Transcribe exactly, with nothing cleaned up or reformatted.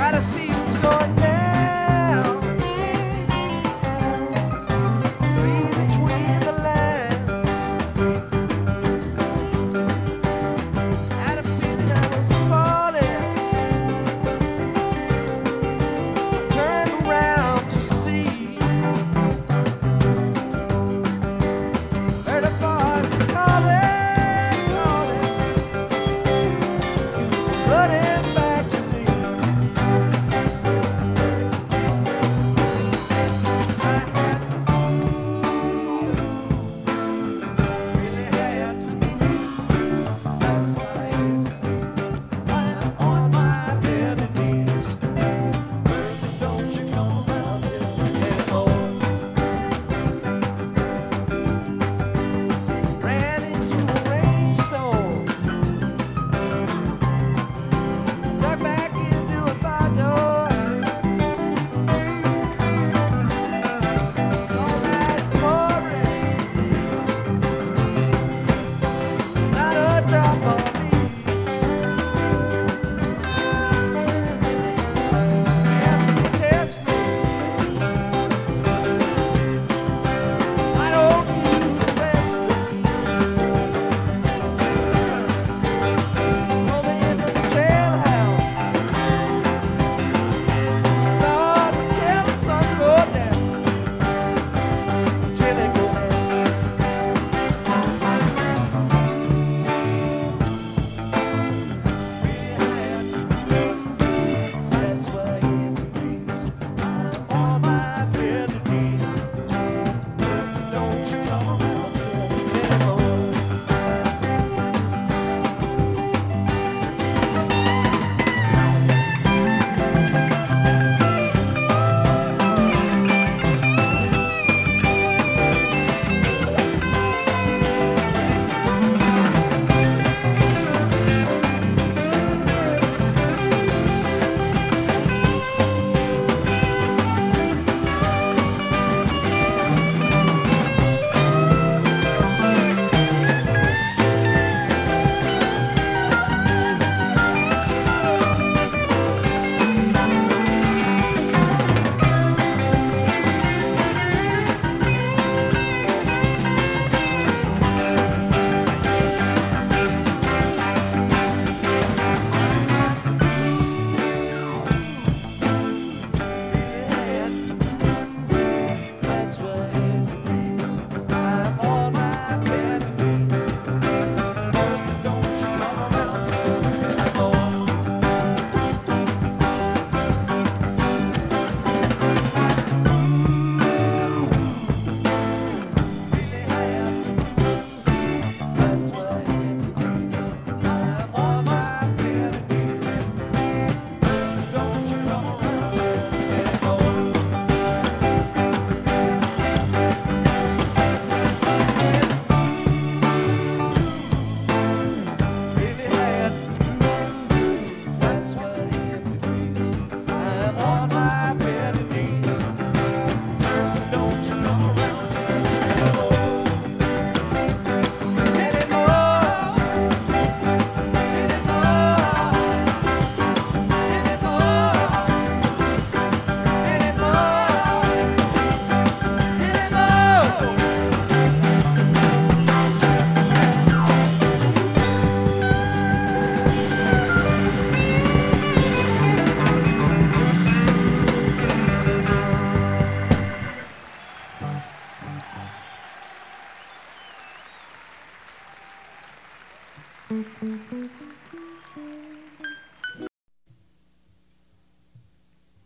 Gotta see what's going down. Read between the lines. Had a feeling I was falling. Turned around to see. Heard a voice calling, calling. You was running back to me. I had to move, really had to move. That's why I am on my bended knees. Bertha, don't you come around here anymore. Ran into a rainstorm, right back into a bar door. All night pouring, not a drop on me. Ask me, test me, why don't you arrest me? Throw me into the jailhouse. Lord, tell the sun go down till it go down. I had to leave, really had to leave. That's why if you please, I'm on my bended knees. Bertha, don't you come around here anymore. Thank you.